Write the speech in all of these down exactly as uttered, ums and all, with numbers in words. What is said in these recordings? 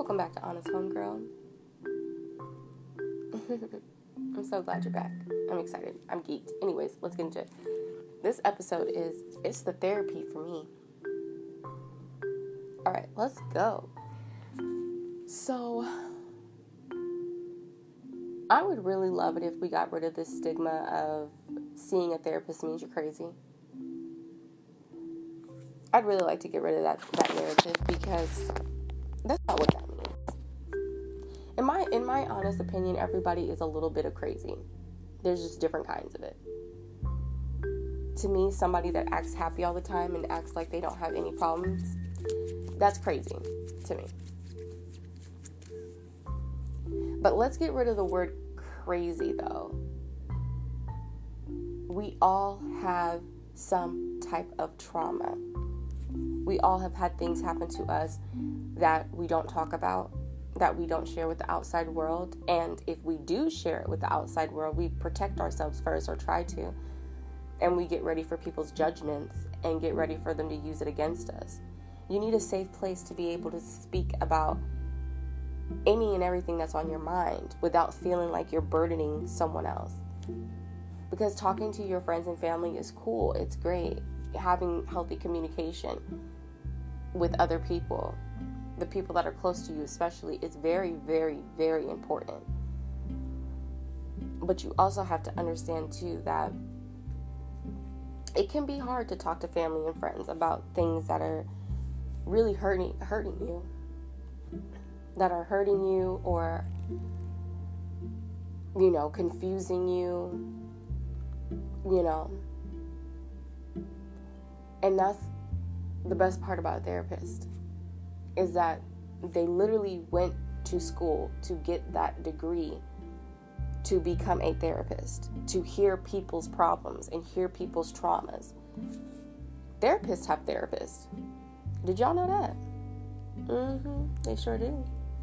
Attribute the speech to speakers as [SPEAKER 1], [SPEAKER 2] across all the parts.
[SPEAKER 1] welcome back to Honest Homegirl. I'm so glad you're back. I'm excited. I'm geeked. Anyways, let's get into it. This episode is, it's the therapy for me. Alright, let's go. So, I would really love it if we got rid of this stigma of seeing a therapist means you're crazy. I'd really like to get rid of that, that narrative, because that's not what that means. In my in my honest opinion, everybody is a little bit of crazy. There's just different kinds of it. To me, somebody that acts happy all the time and acts like they don't have any problems, that's crazy to me. But let's get rid of the word crazy, though. We all have some type of trauma. We all have had things happen to us that we don't talk about, that we don't share with the outside world. And if we do share it with the outside world, we protect ourselves first, or try to. And we get ready for people's judgments and get ready for them to use it against us. You need a safe place to be able to speak about any and everything that's on your mind without feeling like you're burdening someone else. Because talking to your friends and family is cool. It's great. Having healthy communication with other people, the people that are close to you especially, is very, very, very important. But you also have to understand too that it can be hard to talk to family and friends about things that are really hurting hurting you. That are hurting you, or, you know, confusing you, you know. And that's the best part about a therapist, is that they literally went to school to get that degree to become a therapist, to hear people's problems and hear people's traumas. Therapists have therapists. Did y'all know that? Mm-hmm. They sure do.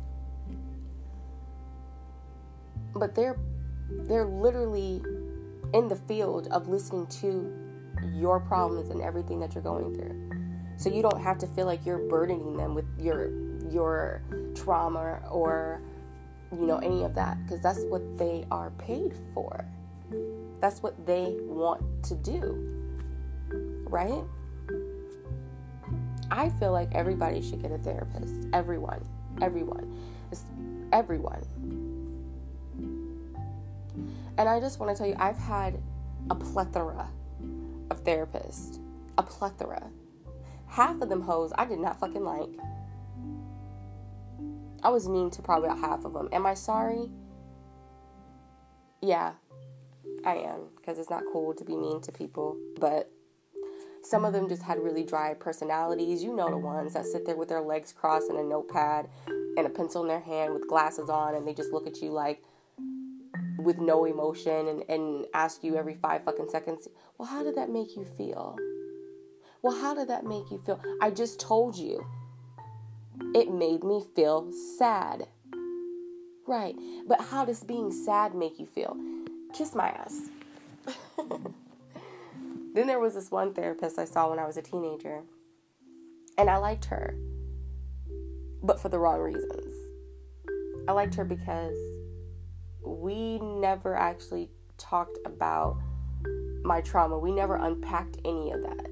[SPEAKER 1] But they're they're literally in the field of listening to your problems and everything that you're going through. So you don't have to feel like you're burdening them with your your trauma or, you know, any of that, because that's what they are paid for. That's what they want to do. Right? I feel like everybody should get a therapist. Everyone. Everyone. It's everyone. And I just want to tell you, I've had a plethora of therapists. A plethora. Half of them hoes I did not fucking like. I was mean to probably about half of them. Am I sorry? Yeah, I am. Because it's not cool to be mean to people. But some of them just had really dry personalities. You know the ones that sit there with their legs crossed and a notepad and a pencil in their hand with glasses on, and they just look at you like, with no emotion, and, and ask you every five fucking seconds, well, how did that make you feel? Well, how did that make you feel? I just told you. It made me feel sad. Right. But how does being sad make you feel? Kiss my ass. Then there was this one therapist I saw when I was a teenager. And I liked her. But for the wrong reasons. I liked her because we never actually talked about my trauma. We never unpacked any of that.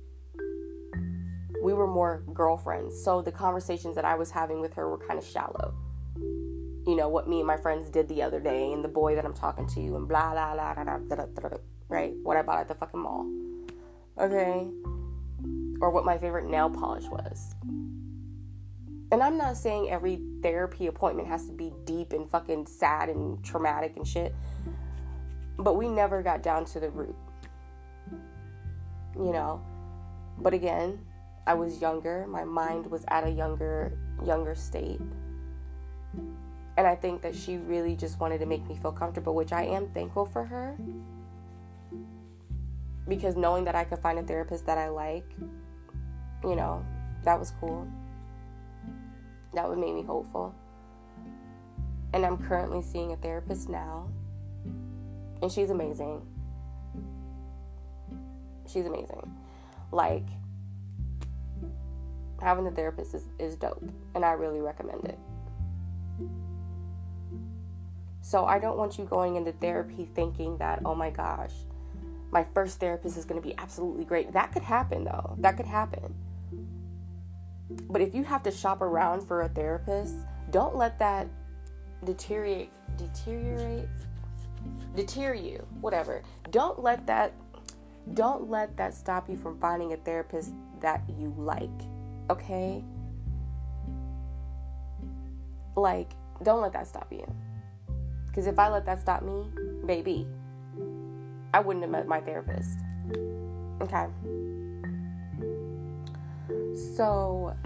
[SPEAKER 1] We were more girlfriends. So the conversations that I was having with her were kind of shallow. You know, what me and my friends did the other day, and the boy that I'm talking to, and blah, blah, blah, blah, blah, blah, blah, blah, right? What I bought at the fucking mall. Okay? Or what my favorite nail polish was. And I'm not saying every therapy appointment has to be deep and fucking sad and traumatic and shit. But we never got down to the root. You know? But again, I was younger. My mind was at a younger, younger state. And I think that she really just wanted to make me feel comfortable, which I am thankful for her. Because knowing that I could find a therapist that I like, you know, that was cool. That would make me hopeful. And I'm currently seeing a therapist now. And she's amazing. She's amazing. Like, having a therapist is, is dope. And I really recommend it. So I don't want you going into therapy thinking that, oh my gosh, my first therapist is going to be absolutely great. That could happen, though. That could happen. But if you have to shop around for a therapist, don't let that deteriorate, deteriorate, deter you, whatever. Don't let that, don't let that stop you from finding a therapist that you like, okay? Like, don't let that stop you. Because if I let that stop me, baby, I wouldn't have met my therapist. Okay. So,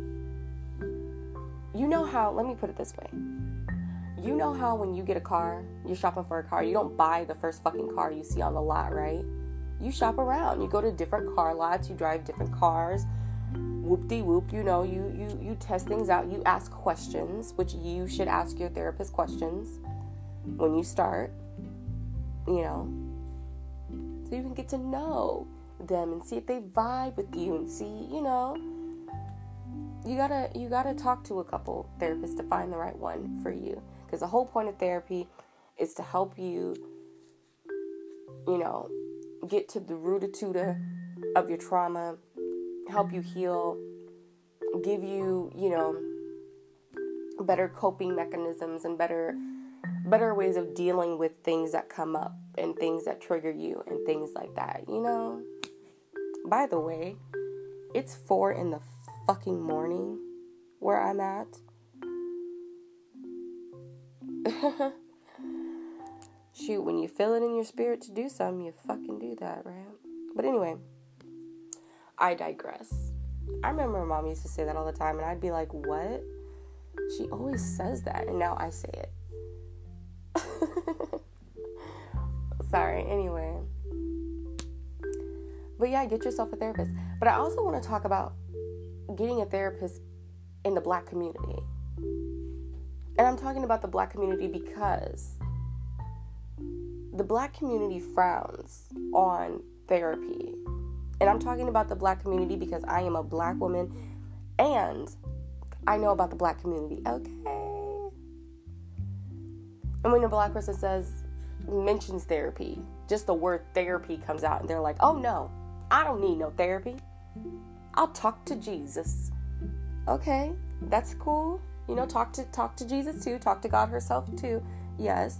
[SPEAKER 1] you know how, let me put it this way. You know how when you get a car, you're shopping for a car, you don't buy the first fucking car you see on the lot, right? You shop around. You go to different car lots. You drive different cars. Whoop-de-whoop, you know, you, you, you test things out. You ask questions, which you should ask your therapist questions when you start, you know, so you can get to know them and see if they vibe with you and see, you know, you gotta, you gotta talk to a couple therapists to find the right one for you. Because the whole point of therapy is to help you, you know, get to the rootitude of your trauma, help you heal, give you, you know, better coping mechanisms and better better ways of dealing with things that come up and things that trigger you and things like that, you know? By the way, it's four in the fucking morning where I'm at. Shoot, when you feel it in your spirit to do something, you fucking do that, right? But anyway, I digress. I remember my mom used to say that all the time, and I'd be like, what? She always says that, and now I say it. Sorry, anyway. But yeah, get yourself a therapist. But I also want to talk about getting a therapist in the Black community. And I'm talking about the Black community because the Black community frowns on therapy. And I'm talking about the Black community because I am a Black woman and I know about the Black community. Okay. And when a Black person says, mentions therapy, just the word therapy comes out and they're like, oh no, I don't need no therapy. I'll talk to Jesus. Okay, that's cool. You know, talk to talk to Jesus too. Talk to God herself too. Yes.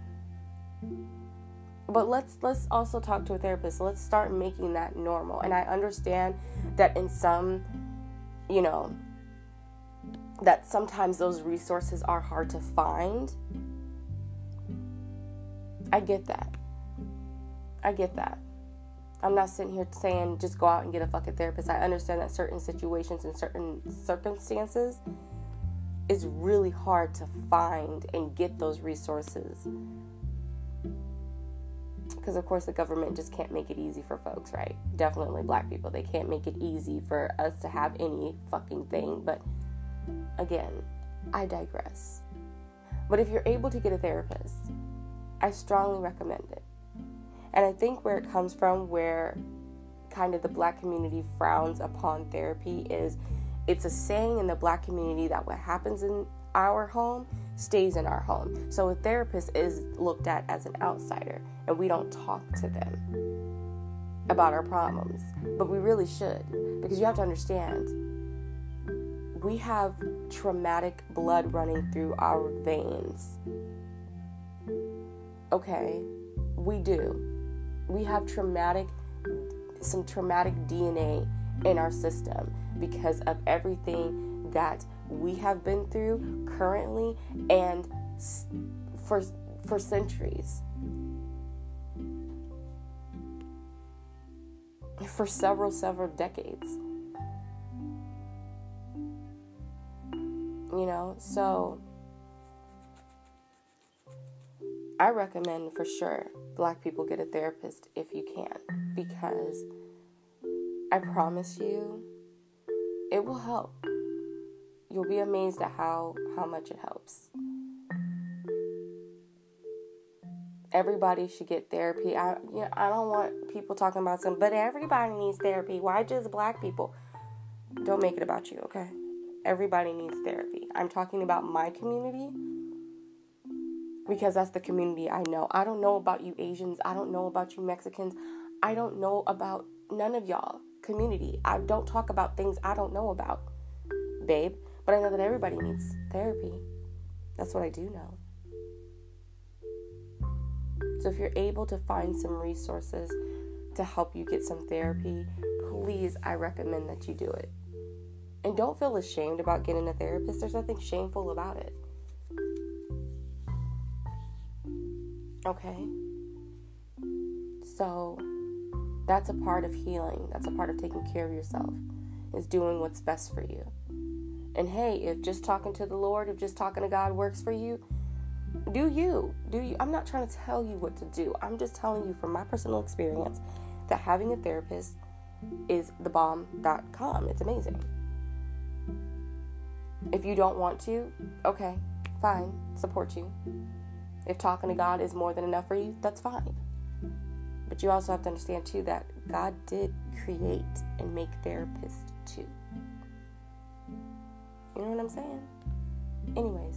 [SPEAKER 1] But let's let's also talk to a therapist. Let's start making that normal. And I understand that in some, you know, that sometimes those resources are hard to find. I get that. I get that. I'm not sitting here saying just go out and get a fucking therapist. I understand that certain situations and certain circumstances, it's really hard to find and get those resources. Because, of course, the government just can't make it easy for folks, right? Definitely Black people. They can't make it easy for us to have any fucking thing. But, again, I digress. But if you're able to get a therapist, I strongly recommend it. And I think where it comes from, where kind of the Black community frowns upon therapy, is it's a saying in the Black community that what happens in our home stays in our home. So a therapist is looked at as an outsider, and we don't talk to them about our problems. But we really should, because you have to understand, we have traumatic blood running through our veins. Okay, we do. We have traumatic, some traumatic D N A in our system because of everything that we have been through currently and for for centuries. For several, several decades. You know, so I recommend for sure Black people get a therapist if you can, because I promise you it will help. You'll be amazed at how, how much it helps. Everybody should get therapy. I you know, I don't want people talking about some, but everybody needs therapy. Why just Black people? Don't make it about you, okay? Everybody needs therapy. I'm talking about my community because that's the community I know. I don't know about you Asians. I don't know about you Mexicans. I don't know about none of y'all community. I don't talk about things I don't know about, babe. But I know that everybody needs therapy. That's what I do know. So if you're able to find some resources to help you get some therapy, please, I recommend that you do it. And don't feel ashamed about getting a therapist. There's nothing shameful about it. Okay? So that's a part of healing. That's a part of taking care of yourself, is doing what's best for you. And hey, if just talking to the Lord, if just talking to God works for you, do you. Do you. I'm not trying to tell you what to do. I'm just telling you from my personal experience that having a therapist is the bomb dot com. It's amazing. If you don't want to, okay, fine, support you. If talking to God is more than enough for you, that's fine. But you also have to understand too that God did create and make therapists too. You know what I'm saying? Anyways,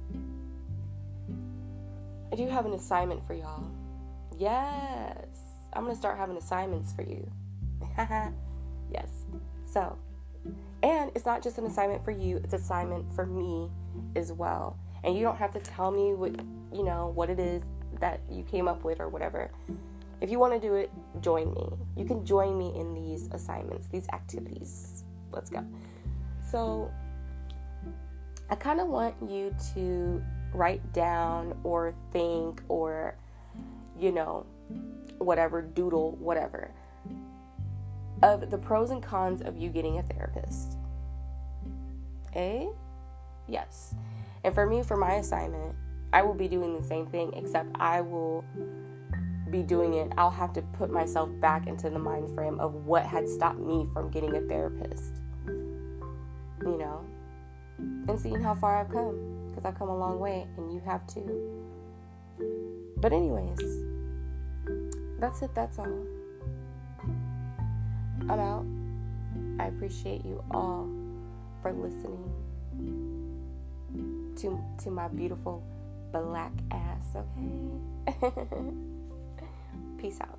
[SPEAKER 1] I do have an assignment for y'all. Yes, I'm going to start having assignments for you. Yes. So, and it's not just an assignment for you, it's an assignment for me as well. And you don't have to tell me what, you know, what it is that you came up with or whatever. If you want to do it, join me. You can join me in these assignments, these activities. Let's go. So, I kind of want you to write down or think or, you know, whatever, doodle, whatever, of the pros and cons of you getting a therapist. Eh? Yes. And for me, for my assignment, I will be doing the same thing, except I will be doing it. I'll have to put myself back into the mind frame of what had stopped me from getting a therapist. You know? And seeing how far I've come, because I've come a long way, and you have too. But anyways, that's it, that's all. I'm out. I appreciate you all for listening to, to my beautiful black ass, okay? Peace out.